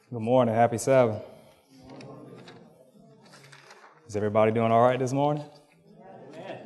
Good morning. Happy Sabbath. Is everybody doing all right this morning? Amen.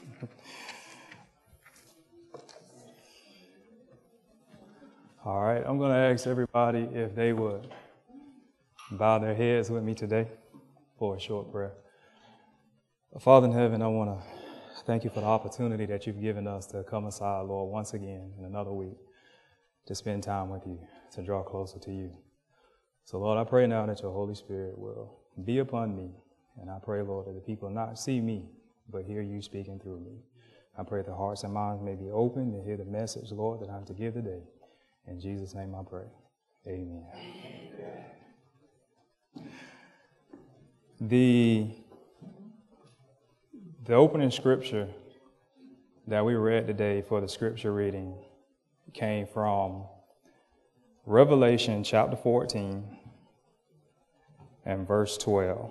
All right. I'm going to ask everybody if they would bow their heads with me today for a short prayer. Father in heaven, I want to thank you for the opportunity that you've given us to come aside, Lord, once again in another week to spend time with you, to draw closer to you. So, Lord, I pray now that your Holy Spirit will be upon me. And I pray, Lord, that the people not see me, but hear you speaking through me. I pray their hearts and minds may be open to hear the message, Lord, that I have to give today. In Jesus' name I pray. Amen. The opening scripture that we read today for the scripture reading came from Revelation chapter 14 and verse 12.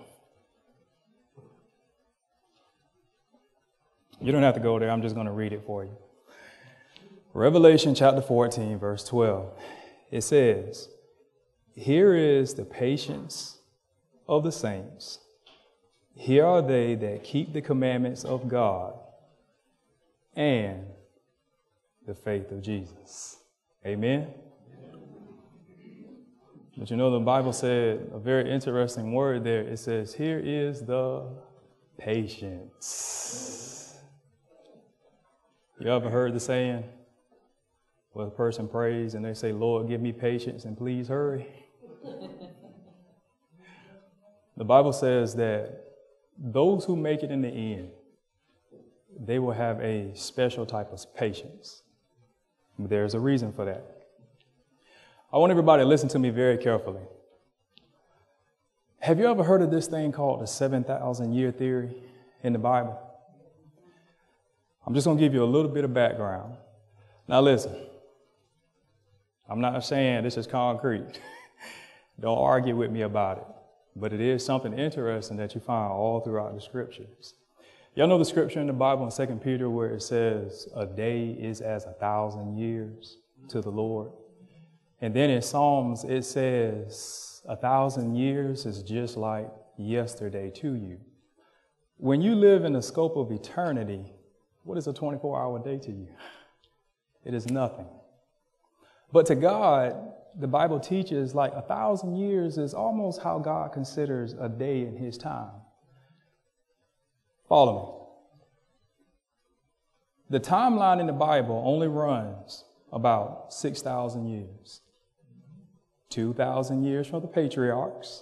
You don't have to go there. I'm just going to read it for you. Revelation chapter 14, verse 12. It says, "Here is the patience of the saints. Here are they that keep the commandments of God and the faith of Jesus." Amen. But you know, the Bible said a very interesting word there. It says, here is the patience. You ever heard the saying where a person prays and they say, "Lord, give me patience and please hurry"? The Bible says that those who make it in the end, they will have a special type of patience. There's a reason for that. I want everybody to listen to me very carefully. Have you ever heard of this thing called the 7,000-year theory in the Bible? I'm just going to give you a little bit of background. Now listen, I'm not saying this is concrete. Don't argue with me about it. But it is something interesting that you find all throughout the scriptures. Y'all know the scripture in the Bible in 2 Peter where it says, a day is as 1,000 years to the Lord. And then in Psalms, it says 1,000 years is just like yesterday to you. When you live in the scope of eternity, what is a 24-hour day to you? It is nothing. But to God, the Bible teaches like 1,000 years is almost how God considers a day in his time. Follow me. The timeline in the Bible only runs about 6,000 years. 2,000 years for the patriarchs.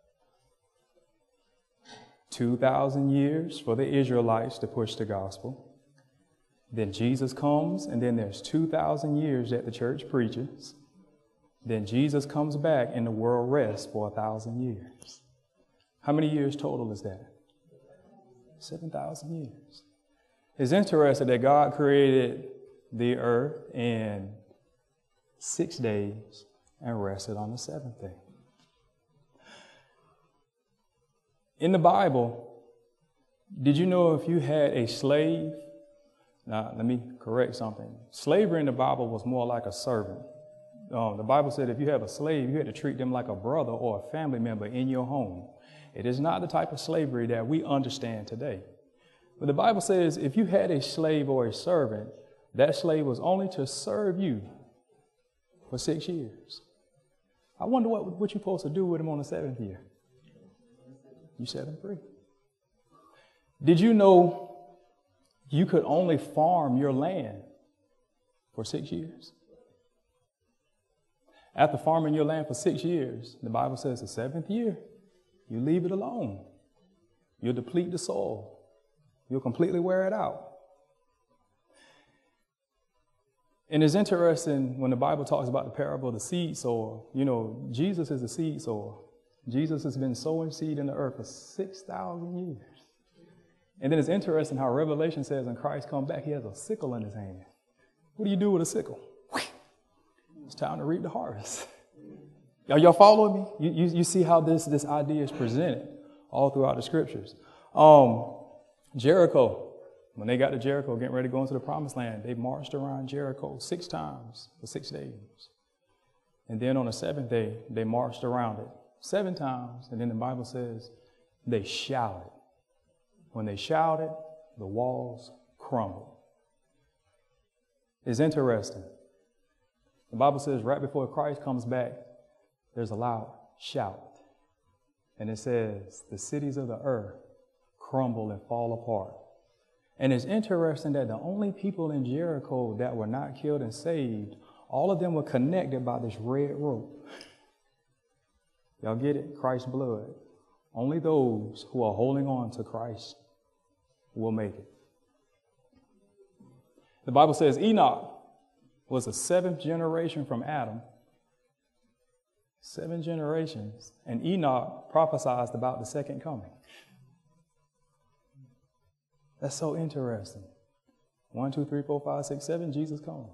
2,000 years for the Israelites to push the gospel. Then Jesus comes, and then there's 2,000 years that the church preaches. Then Jesus comes back and the world rests for 1,000 years. How many years total is that? 7,000 years. It's interesting that God created the earth in 6 days and rested on the seventh day. In the Bible, did you know if you had a slave? Now, let me correct something. Slavery in the Bible was more like a servant. The Bible said if you have a slave, you had to treat them like a brother or a family member in your home. It is not the type of slavery that we understand today. But the Bible says if you had a slave or a servant, that slave was only to serve you for 6 years. I wonder what you're supposed to do with him on the seventh year. You set him free. Did you know you could only farm your land for 6 years? After farming your land for 6 years, the Bible says the seventh year, you leave it alone. You'll deplete the soil. You'll completely wear it out. And it's interesting when the Bible talks about the parable of the seed sower. You know, Jesus is the seed sower. Jesus has been sowing seed in the earth for 6,000 years. And then it's interesting how Revelation says when Christ comes back, he has a sickle in his hand. What do you do with a sickle? It's time to reap the harvest. Y'all follow me? You see how this idea is presented all throughout the scriptures. Jericho, when they got to Jericho, getting ready to go into the promised land, they marched around Jericho 6 times for 6 days. And then on the seventh day, they marched around it 7 times. And then the Bible says they shouted. When they shouted, the walls crumbled. It's interesting. The Bible says right before Christ comes back, there's a loud shout. And it says, the cities of the earth crumble and fall apart. And it's interesting that the only people in Jericho that were not killed and saved, all of them were connected by this red rope. Y'all get it? Christ's blood. Only those who are holding on to Christ will make it. The Bible says Enoch was the 7th generation from Adam. 7 generations. And Enoch prophesied about the second coming. That's so interesting. 1, 2, 3, 4, 5, 6, 7, Jesus comes.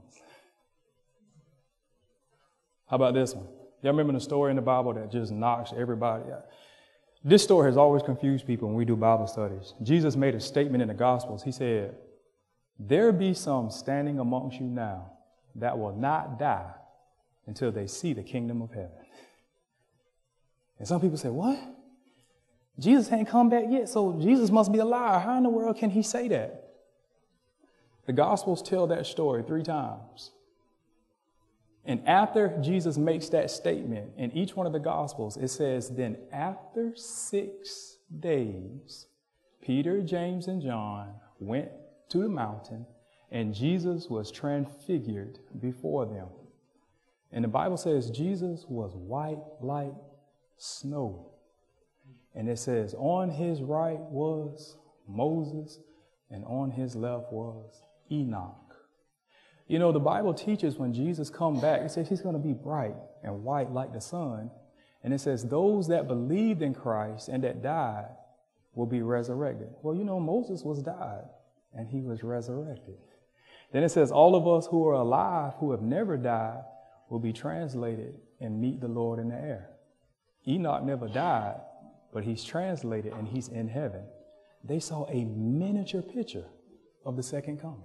How about this one? Y'all remember the story in the Bible that just knocks everybody out? This story has always confused people when we do Bible studies. Jesus made a statement in the Gospels. He said, there be some standing amongst you now that will not die until they see the kingdom of heaven. And some people say, what? Jesus ain't come back yet, so Jesus must be a liar. How in the world can he say that? The Gospels tell that story 3 times. And after Jesus makes that statement, in each one of the Gospels, it says, then after 6 days, Peter, James, and John went to the mountain, and Jesus was transfigured before them. And the Bible says Jesus was white like snow. And it says on his right was Moses, and on his left was Enoch. You know, the Bible teaches when Jesus comes back, it says he's going to be bright and white like the sun. And it says those that believed in Christ and that died will be resurrected. Well, you know, Moses was died and he was resurrected. Then it says all of us who are alive, who have never died, will be translated and meet the Lord in the air. Enoch never died, but he's translated and he's in heaven. They saw a miniature picture of the second coming.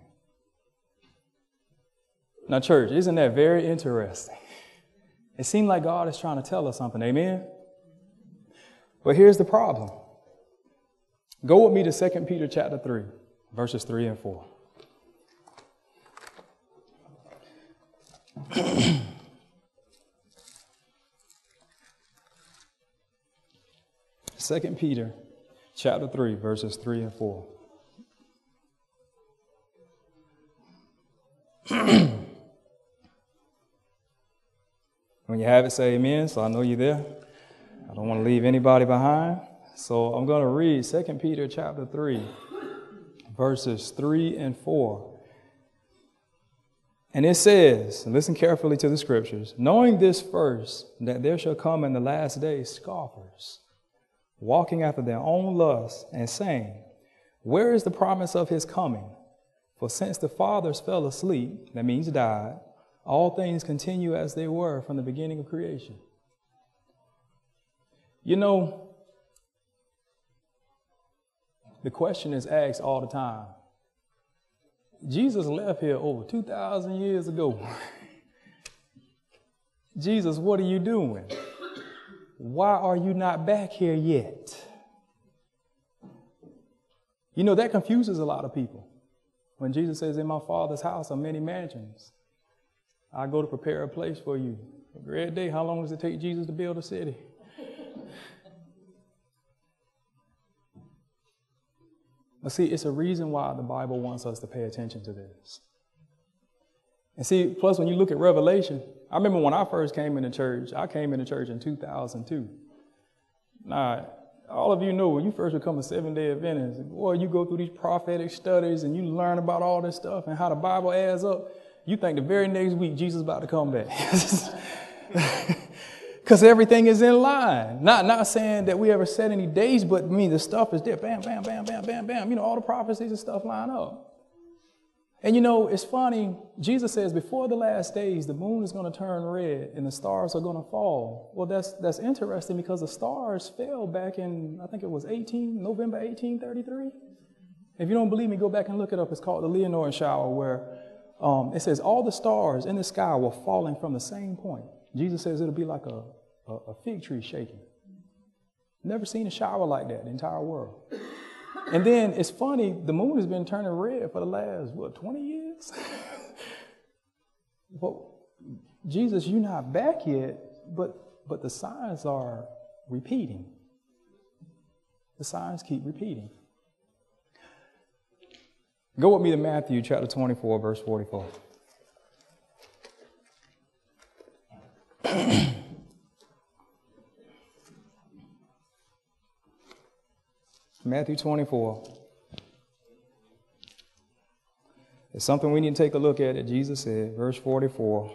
Now, church, isn't that very interesting? It seemed like God is trying to tell us something, amen? But here's the problem. Go with me to 2 Peter chapter 3, verses 3 and 4. Second Peter chapter 3, verses 3 and 4. When you have it, say amen, so I know you're there. I don't want to leave anybody behind. So I'm going to read 2 Peter chapter 3, verses 3 and 4. And it says, and listen carefully to the scriptures, knowing this first, that there shall come in the last days scoffers, walking after their own lusts, and saying, where is the promise of his coming? For since the fathers fell asleep, that means died, all things continue as they were from the beginning of creation. You know, the question is asked all the time. Jesus left here over 2,000 years ago. Jesus, what are you doing? Why are you not back here yet? You know, that confuses a lot of people. When Jesus says, in my Father's house are many mansions, I go to prepare a place for you. A great day. How long does it take Jesus to build a city? But see, it's a reason why the Bible wants us to pay attention to this. And see, plus when you look at Revelation, I remember when I first came into church, I came into church in 2002. Now, all of you know when you first become a Seventh-day Adventist, boy, you go through these prophetic studies and you learn about all this stuff and how the Bible adds up. You think the very next week Jesus is about to come back. Because everything is in line. Not saying that we ever set any days, but I mean the stuff is there. Bam, bam, bam, bam, bam, bam. You know, all the prophecies and stuff line up. And you know, it's funny. Jesus says before the last days, the moon is going to turn red and the stars are going to fall. Well, that's interesting because the stars fell back in, I think it was November 1833. If you don't believe me, go back and look it up. It's called the Leonard shower, where it says all the stars in the sky were falling from the same point. Jesus says it'll be like a fig tree shaking. Never seen a shower like that in the entire world. And then it's funny, the moon has been turning red for the last, 20 years? Well, Jesus, you're not back yet, but the signs are repeating. The signs keep repeating. Go with me to Matthew chapter 24, verse 44. Matthew 24. It's something we need to take a look at that Jesus said, verse 44.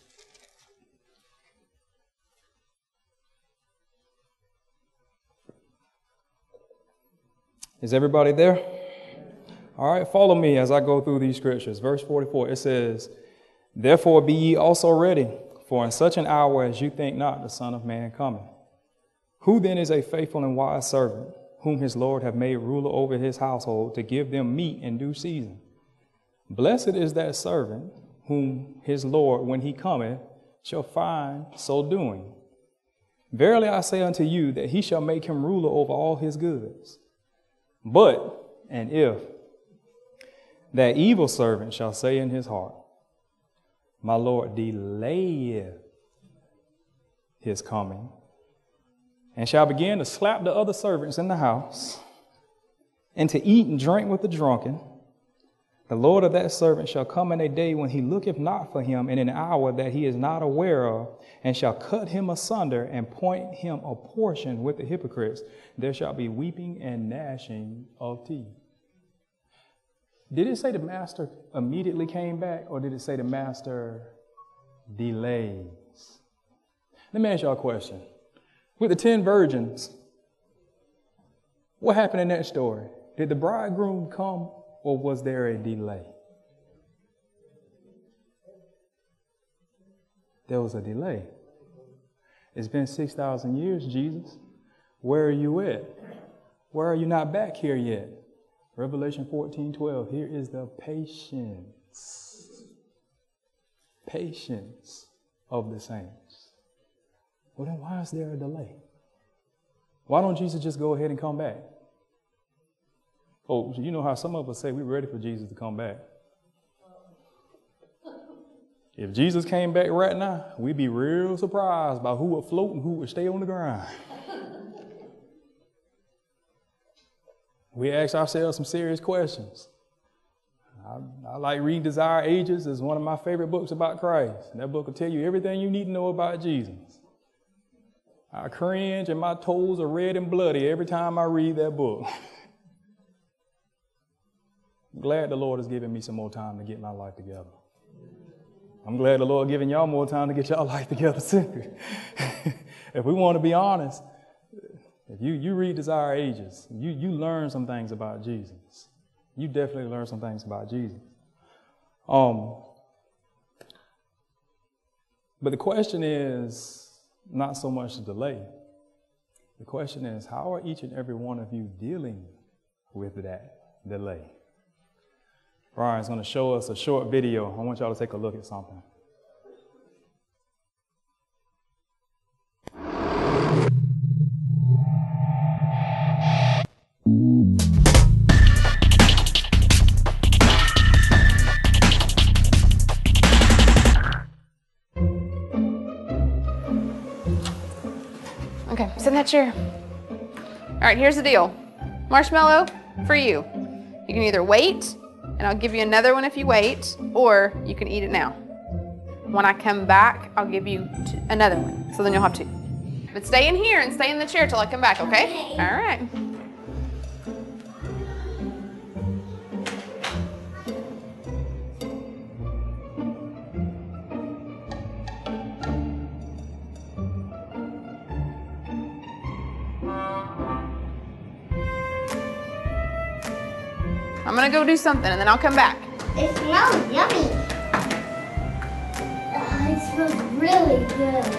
Is everybody there? All right, follow me as I go through these scriptures. Verse 44, it says, "Therefore be ye also ready, for in such an hour as you think not, the Son of Man cometh. Who then is a faithful and wise servant, whom his Lord hath made ruler over his household, to give them meat in due season? Blessed is that servant, whom his Lord, when he cometh, shall find so doing. Verily I say unto you, that he shall make him ruler over all his goods. But, and if that evil servant shall say in his heart, my Lord delayeth his coming, and shall begin to slap the other servants in the house, and to eat and drink with the drunken, the Lord of that servant shall come in a day when he looketh not for him, in an hour that he is not aware of, and shall cut him asunder and point him a portion with the hypocrites. There shall be weeping and gnashing of teeth." Did it say the master immediately came back, or did it say the master delays? Let me ask y'all a question. With the 10 virgins, what happened in that story? Did the bridegroom come, or was there a delay? There was a delay. It's been 6,000 years, Jesus. Where are you at? Where are you not back here yet? Revelation 14:12. Here is the patience of the saints. Well, then why is there a delay? Why don't Jesus just go ahead and come back? Oh, you know how some of us say we're ready for Jesus to come back. If Jesus came back right now, we'd be real surprised by who would float and who would stay on the ground. We ask ourselves some serious questions. I like reading Desire Ages. It's one of my favorite books about Christ. And that book will tell you everything you need to know about Jesus. I cringe and my toes are red and bloody every time I read that book. I'm glad the Lord has given me some more time to get my life together. I'm glad the Lord giving y'all more time to get y'all life together too. If we want to be honest, if you read Desire Ages, you learn some things about Jesus. You definitely learn some things about Jesus. But the question is not so much the delay. The question is, how are each and every one of you dealing with that delay? Brian's going to show us a short video. I want y'all to take a look at something. Okay, sit in that chair. All right, here's the deal. Marshmallow for you. You can either wait, and I'll give you another one if you wait, or you can eat it now. When I come back, I'll give you another one, so then you'll have two. But stay in here and stay in the chair till I come back, okay? All right. I'm gonna go do something and then I'll come back. It smells yummy. It smells really good.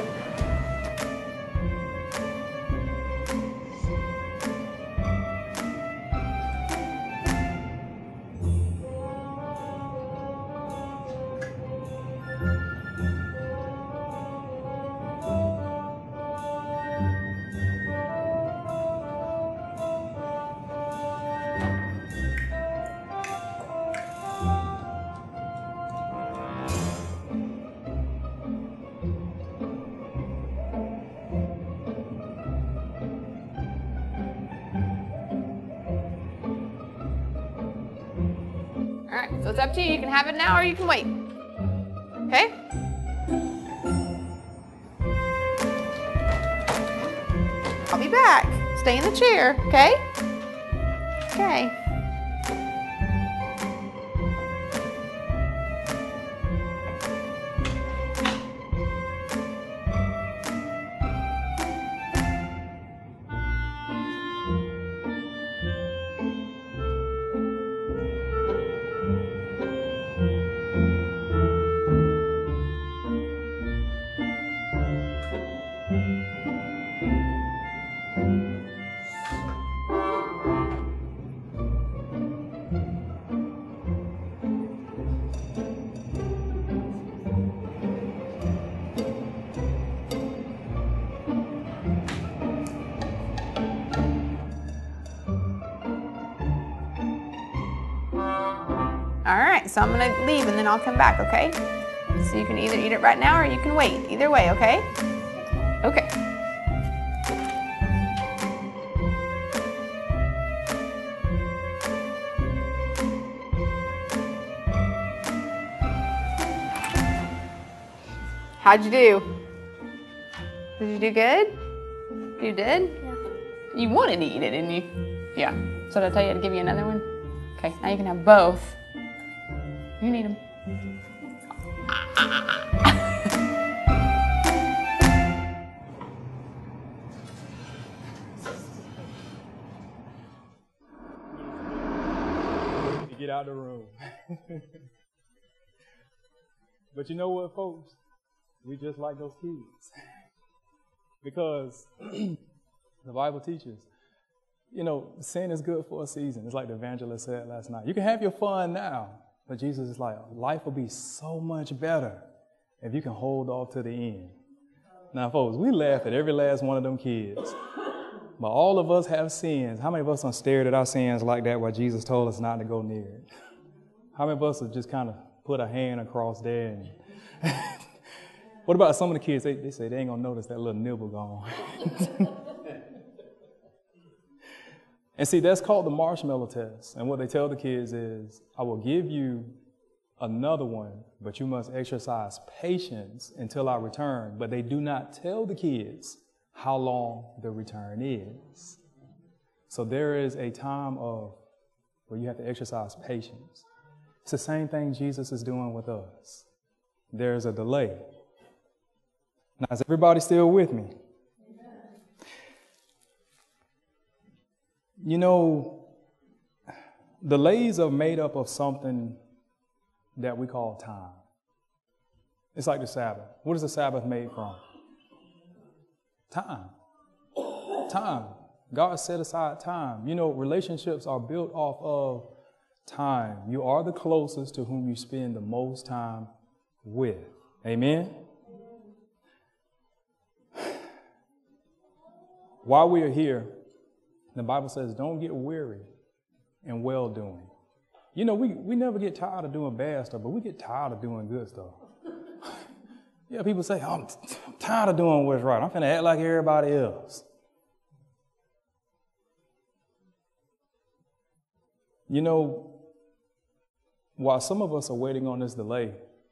So it's up to you. You can have it now or you can wait. Okay? I'll be back. Stay in the chair, okay? Okay. All right, so I'm gonna leave and then I'll come back, okay? So you can either eat it right now or you can wait. Either way, okay? Okay. How'd you do? Did you do good? You did? Yeah. You wanted to eat it, didn't you? Yeah. So did I tell you to give you another one? Okay, now you can have both. You need them. To get out of the room. But you know what, folks? We just like those kids. Because the Bible teaches, you know, sin is good for a season. It's like the evangelist said last night. You can have your fun now, but Jesus is like, life will be so much better if you can hold off to the end. Now, folks, we laugh at every last one of them kids. But all of us have sins. How many of us have stared at our sins like that while Jesus told us not to go near it? How many of us have just kind of put a hand across there? And what about some of the kids? They say they ain't going to notice that little nibble gone. And see, that's called the marshmallow test. And what they tell the kids is, I will give you another one, but you must exercise patience until I return. But they do not tell the kids how long the return is. So there is a time of where you have to exercise patience. It's the same thing Jesus is doing with us. There's a delay. Now, is everybody still with me? You know, delays are made up of something that we call time. It's like the Sabbath. What is the Sabbath made from? Time. Time. God set aside time. You know, relationships are built off of time. You are the closest to whom you spend the most time with. Amen? While we are here, the Bible says, don't get weary in well-doing. You know, we never get tired of doing bad stuff, but we get tired of doing good stuff. Yeah, people say, oh, I'm tired of doing what's right. I'm finna act like everybody else. You know, while some of us are waiting on this delay,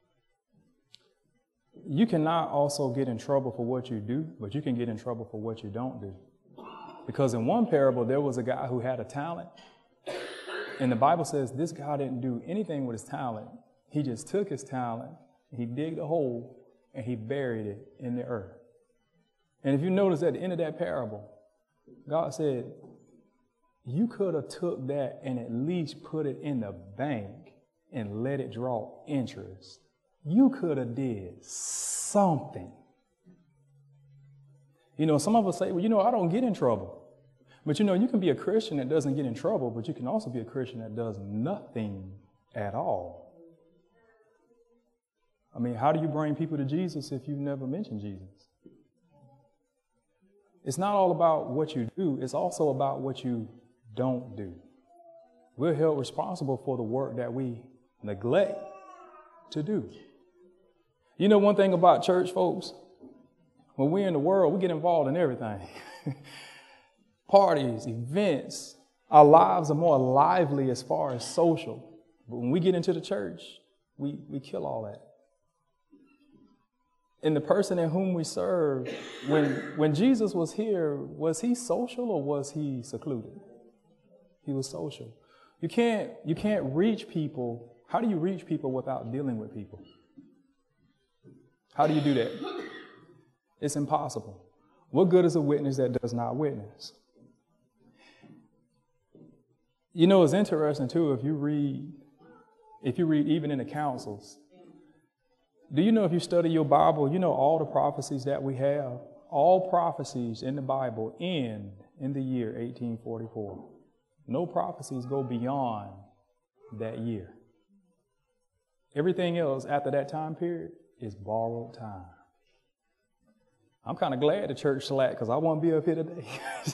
you cannot also get in trouble for what you do, but you can get in trouble for what you don't do. Because in one parable, there was a guy who had a talent. And the Bible says this guy didn't do anything with his talent. He just took his talent, he digged a hole, and he buried it in the earth. And if you notice at the end of that parable, God said, you could have took that and at least put it in the bank and let it draw interest. You could have did something. You know, some of us say, well, you know, I don't get in trouble. But, you know, you can be a Christian that doesn't get in trouble, but you can also be a Christian that does nothing at all. I mean, how do you bring people to Jesus if you've never mentioned Jesus? It's not all about what you do. It's also about what you don't do. We're held responsible for the work that we neglect to do. You know one thing about church, folks? When we're in the world, we get involved in everything. Parties, events. Our lives are more lively as far as social. But when we get into the church, we kill all that. And the person in whom we serve, when Jesus was here, was he social or was he secluded? He was social. You can't reach people. How do you reach people without dealing with people? How do you do that? It's impossible. What good is a witness that does not witness? You know, it's interesting too, if you read even in the councils, do you know if you study your Bible, you know all the prophecies that we have, all prophecies in the Bible end in the year 1844. No prophecies go beyond that year. Everything else after that time period is borrowed time. I'm kind of glad the church slacked because I won't be up here today.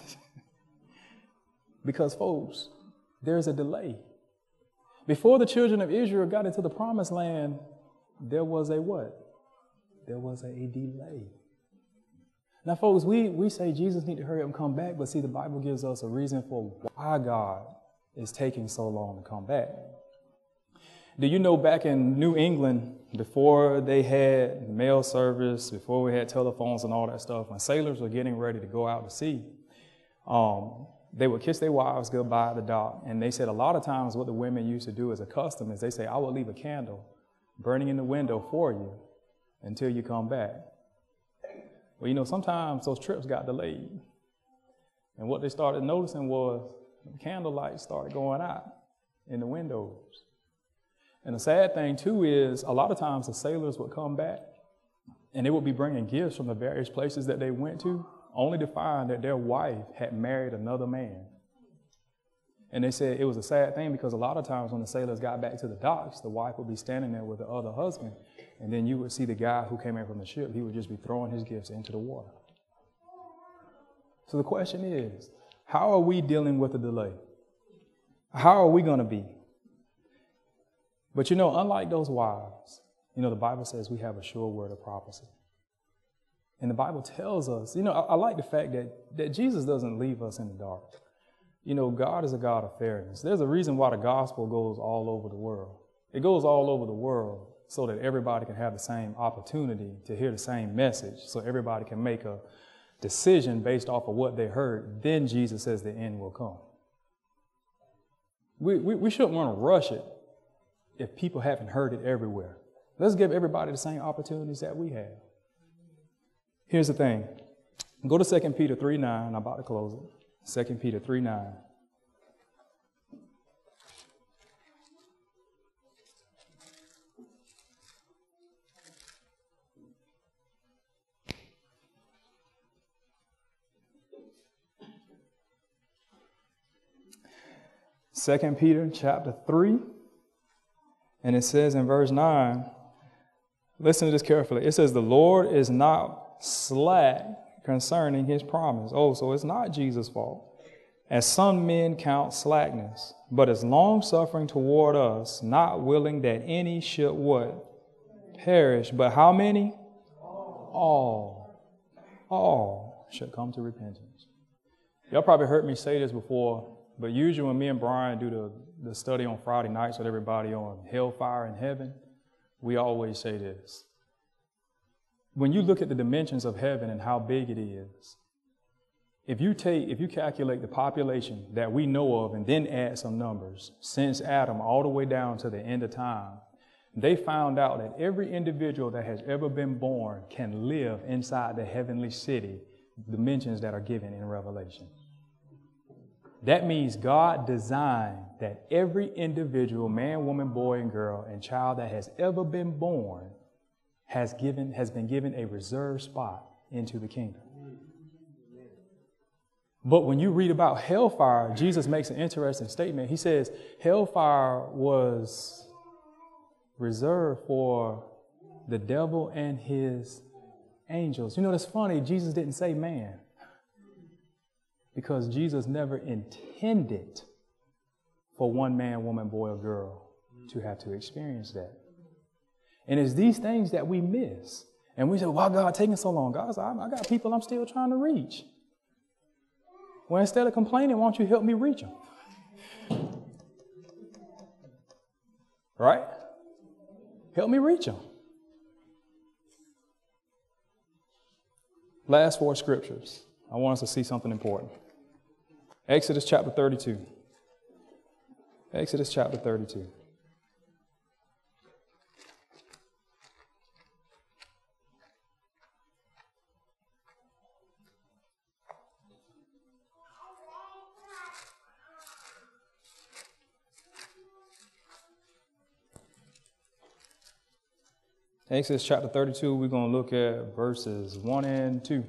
Because, folks, there's a delay. Before the children of Israel got into the promised land, there was a what? There was a delay. Now, folks, we say Jesus need to hurry up and come back, but see, the Bible gives us a reason for why God is taking so long to come back. Do you know back in New England, before they had mail service, before we had telephones and all that stuff, when sailors were getting ready to go out to sea, they would kiss their wives goodbye at the dock. And they said a lot of times what the women used to do as a custom is they say, I will leave a candle burning in the window for you until you come back. Well, you know, sometimes those trips got delayed. And what they started noticing was the candlelight started going out in the windows. And the sad thing, too, is a lot of times the sailors would come back and they would be bringing gifts from the various places that they went to, only to find that their wife had married another man. And they said it was a sad thing because a lot of times when the sailors got back to the docks, the wife would be standing there with the other husband. And then you would see the guy who came in from the ship, he would just be throwing his gifts into the water. So the question is, how are we dealing with the delay? How are we going to be? But you know, unlike those wives, you know, the Bible says we have a sure word of prophecy. And the Bible tells us, you know, I like the fact that Jesus doesn't leave us in the dark. You know, God is a God of fairness. There's a reason why the gospel goes all over the world. It goes all over the world so that everybody can have the same opportunity to hear the same message, so everybody can make a decision based off of what they heard. Then Jesus says the end will come. We shouldn't want to rush it if people haven't heard it everywhere. Let's give everybody the same opportunities that we have. Here's the thing. Go to 2 Peter 3:9. I'm about to close it. 2 Peter 3:9. Second Peter chapter 3, and it says in verse 9, listen to this carefully. It says, the Lord is not slack concerning his promise. Oh, so it's not Jesus' fault. As some men count slackness, but is long-suffering toward us, not willing that any should what? Perish. But how many? All should come to repentance. Y'all probably heard me say this before, but usually when me and Brian do the study on Friday nights with everybody on hellfire in heaven, we always say this. When you look at the dimensions of heaven and how big it is, if you calculate the population that we know of and then add some numbers, since Adam all the way down to the end of time, they found out that every individual that has ever been born can live inside the heavenly city, dimensions that are given in Revelation. That means God designed that every individual, man, woman, boy, and girl, and child that has ever been born has been given a reserved spot into the kingdom. But when you read about hellfire, Jesus makes an interesting statement. He says hellfire was reserved for the devil and his angels. You know, that's funny. Jesus didn't say man, because Jesus never intended for one man, woman, boy, or girl to have to experience that. And it's these things that we miss. And we say, why God taking so long? God said, I got people I'm still trying to reach. Well, instead of complaining, why don't you help me reach them? Right? Help me reach them. Last 4 scriptures. I want us to see something important. Exodus chapter 32. Exodus chapter 32. Exodus chapter 32, we're going to look at verses 1 and 2.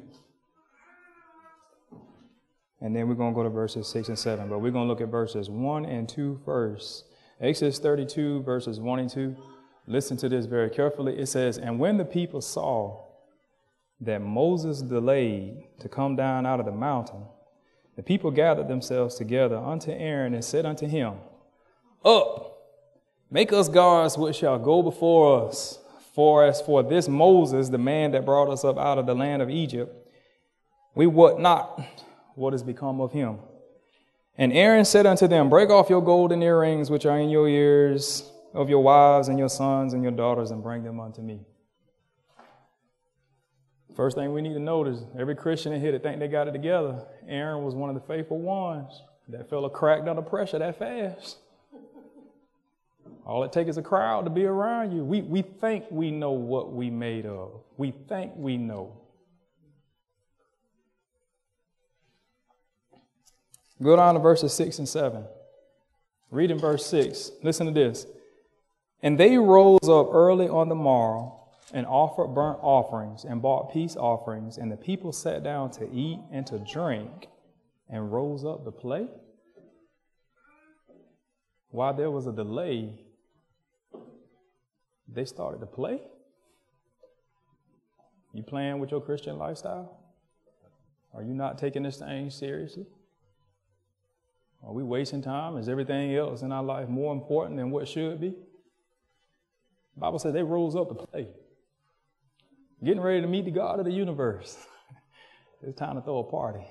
And then we're going to go to verses 6 and 7. But we're going to look at verses 1 and 2 first. Exodus 32, verses 1 and 2. Listen to this very carefully. It says, "And when the people saw that Moses delayed to come down out of the mountain, the people gathered themselves together unto Aaron and said unto him, Up, make us gods which shall go before us. For as for this Moses, the man that brought us up out of the land of Egypt, we wot not what is become of him. And Aaron said unto them, Break off your golden earrings which are in your ears of your wives and your sons and your daughters, and bring them unto me." First thing we need to notice, every Christian in here that think they got it together, Aaron was one of the faithful ones. That fella cracked under pressure that fast. All it takes is a crowd to be around you. We think we know what we made of. We think we know. Go down to verses 6 and 7. Read in verse 6. Listen to this. "And they rose up early on the morrow and offered burnt offerings and brought peace offerings. And the people sat down to eat and to drink and rose up to play." While there was a delay, they started to play. You playing with your Christian lifestyle? Are you not taking this thing seriously? Are we wasting time? Is everything else in our life more important than what should be? The Bible says they rose up to play. Getting ready to meet the God of the universe. It's time to throw a party.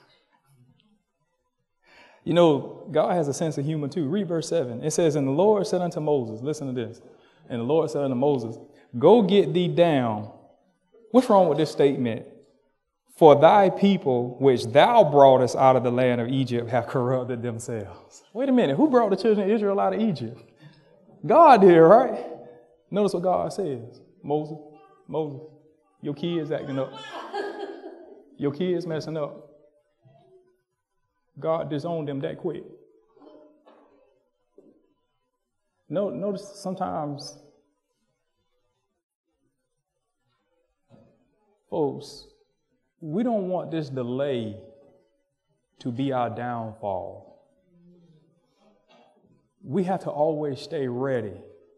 You know, God has a sense of humor too. Read verse 7. It says, "And the Lord said unto Moses," listen to this. "And the Lord said unto Moses, Go get thee down." What's wrong with this statement? "For thy people, which thou broughtest out of the land of Egypt, have corrupted themselves." Wait a minute. Who brought the children of Israel out of Egypt? God did, right? Notice what God says. Moses, your kids acting up. Your kids messing up. God disowned them that quick. Notice sometimes, folks, we don't want this delay to be our downfall. We have to always stay ready.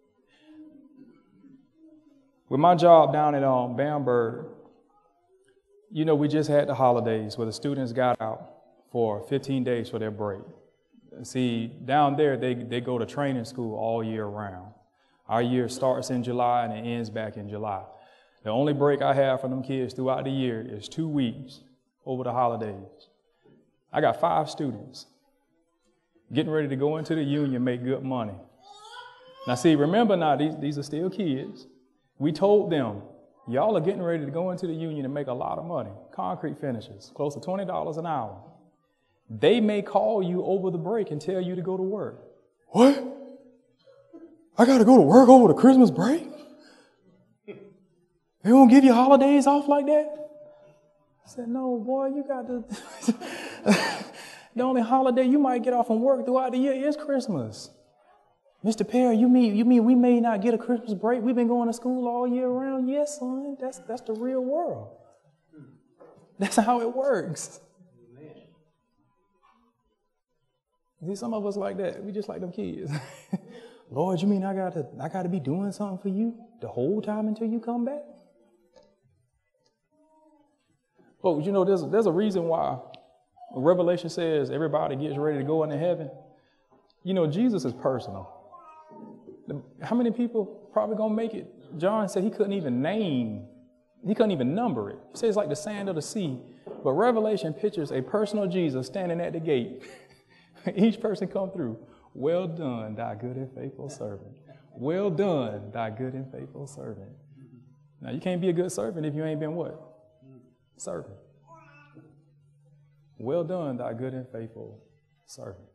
With my job down at Bamberg, you know, we just had the holidays where the students got out for 15 days for their break. See, down there, they go to training school all year round. Our year starts in July and it ends back in July. The only break I have for them kids throughout the year is 2 weeks over the holidays. I got 5 students getting ready to go into the union, make good money. Now, see, remember now, these are still kids. We told them, y'all are getting ready to go into the union and make a lot of money. Concrete finishes, close to $20 an hour. They may call you over the break and tell you to go to work. What? I got to go to work over the Christmas break? They won't give you holidays off like that? I said, no, boy, you got to. The only holiday you might get off from work throughout the year is Christmas. Mr. Perry, you mean we may not get a Christmas break? We've been going to school all year round? Yes, son, that's the real world. That's how it works. See, some of us like that. We just like them kids. Lord, you mean I got to be doing something for you the whole time until you come back? Folks, you know, there's a reason why Revelation says everybody gets ready to go into heaven. You know, Jesus is personal. How many people probably gonna make it? John said he couldn't even number it. He says it's like the sand of the sea. But Revelation pictures a personal Jesus standing at the gate. Each person come through. Well done, thy good and faithful servant. Well done, thy good and faithful servant. Now, you can't be a good servant if you ain't been what? Servant. Well done, thy good and faithful servant.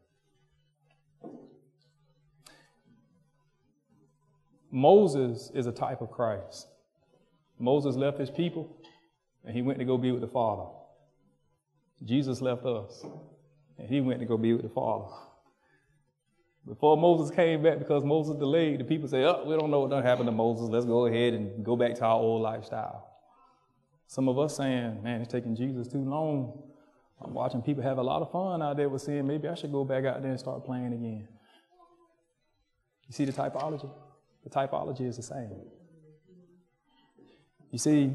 Moses is a type of Christ. Moses left his people and he went to go be with the Father. Jesus left us and he went to go be with the Father. Before Moses came back, because Moses delayed, the people say, oh, we don't know what done happened to Moses. Let's go ahead and go back to our old lifestyle. Some of us saying, man, it's taking Jesus too long. I'm watching people have a lot of fun out there with sin. Maybe I should go back out there and start playing again. You see the typology? The typology is the same. You see,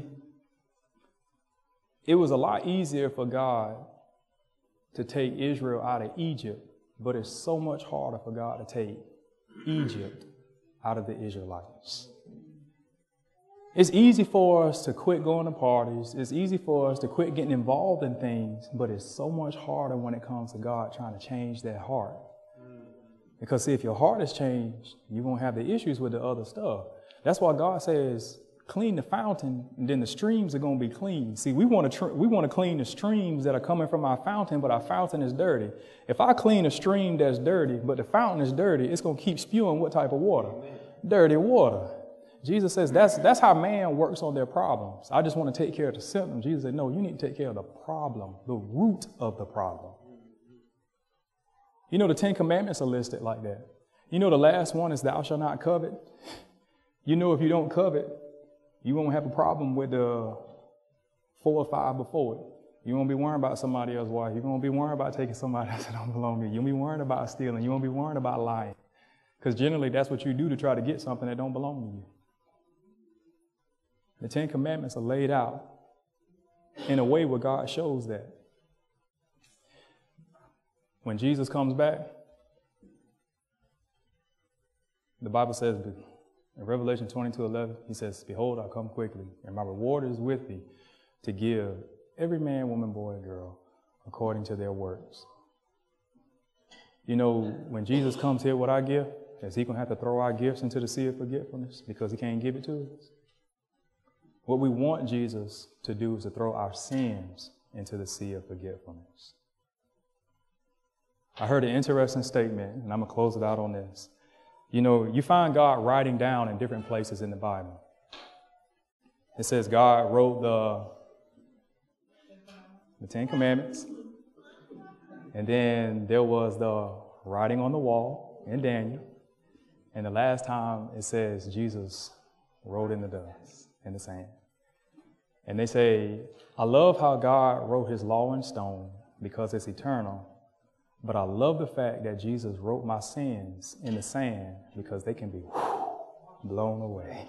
it was a lot easier for God to take Israel out of Egypt, but it's so much harder for God to take Egypt out of the Israelites. It's easy for us to quit going to parties. It's easy for us to quit getting involved in things, but it's so much harder when it comes to God trying to change that heart. Because see, if your heart is changed, you won't have the issues with the other stuff. That's why God says, clean the fountain, and then the streams are going to be clean. See, we want to clean the streams that are coming from our fountain, but our fountain is dirty. If I clean a stream that's dirty, but the fountain is dirty, it's going to keep spewing what type of water? Dirty water. Jesus says that's how man works on their problems. I just want to take care of the symptom. Jesus said, no, you need to take care of the problem, the root of the problem. You know, the 10 Commandments are listed like that. You know, the last one is thou shalt not covet. You know, if you don't covet, you won't have a problem with the 4 or 5 before it. You won't be worrying about somebody else's wife. You won't be worrying about taking somebody else that don't belong to you. You won't be worrying about stealing. You won't be worrying about lying. Because generally that's what you do to try to get something that don't belong to you. The 10 Commandments are laid out in a way where God shows that. When Jesus comes back, the Bible says in Revelation 22:11, he says, behold, I come quickly, and my reward is with thee to give every man, woman, boy, and girl according to their works. You know, when Jesus comes here with our gift, is he going to have to throw our gifts into the sea of forgetfulness because he can't give it to us? What we want Jesus to do is to throw our sins into the sea of forgetfulness. I heard an interesting statement, and I'm going to close it out on this. You know, you find God writing down in different places in the Bible. It says God wrote the 10 Commandments, and then there was the writing on the wall in Daniel, and the last time it says Jesus wrote in the dust, in the sand. And they say, I love how God wrote his law in stone because it's eternal. But I love the fact that Jesus wrote my sins in the sand because they can be blown away.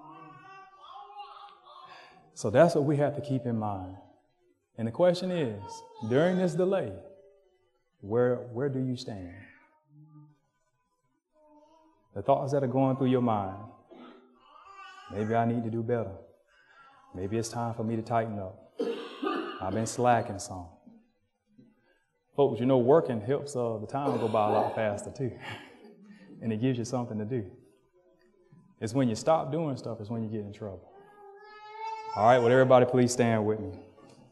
So that's what we have to keep in mind. And the question is, during this delay, where do you stand? The thoughts that are going through your mind, maybe I need to do better. Maybe it's time for me to tighten up. I've been slacking some. Folks, you know, working helps the time go by a lot faster too. And it gives you something to do. It's when you stop doing stuff is when you get in trouble. All right, well, everybody please stand with me.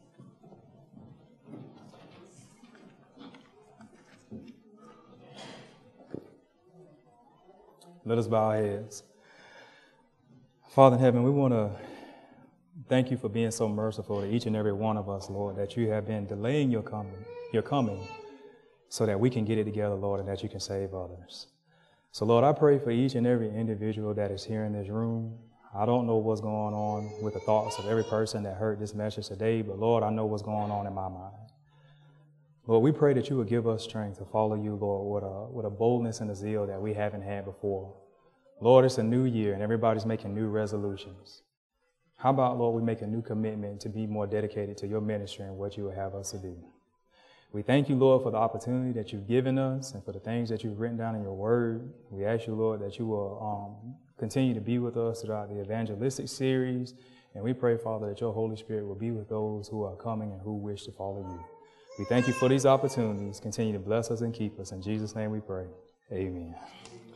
Let us bow our heads. Father in heaven, we want to thank you for being so merciful to each and every one of us, Lord, that you have been delaying your coming so that we can get it together, Lord, and that you can save others. So, Lord, I pray for each and every individual that is here in this room. I don't know what's going on with the thoughts of every person that heard this message today, but, Lord, I know what's going on in my mind. Lord, we pray that you would give us strength to follow you, Lord, with a boldness and a zeal that we haven't had before. Lord, it's a new year, and everybody's making new resolutions. How about, Lord, we make a new commitment to be more dedicated to your ministry and what you would have us to do. We thank you, Lord, for the opportunity that you've given us and for the things that you've written down in your word. We ask you, Lord, that you will continue to be with us throughout the evangelistic series. And we pray, Father, that your Holy Spirit will be with those who are coming and who wish to follow you. We thank you for these opportunities. Continue to bless us and keep us. In Jesus' name we pray. Amen.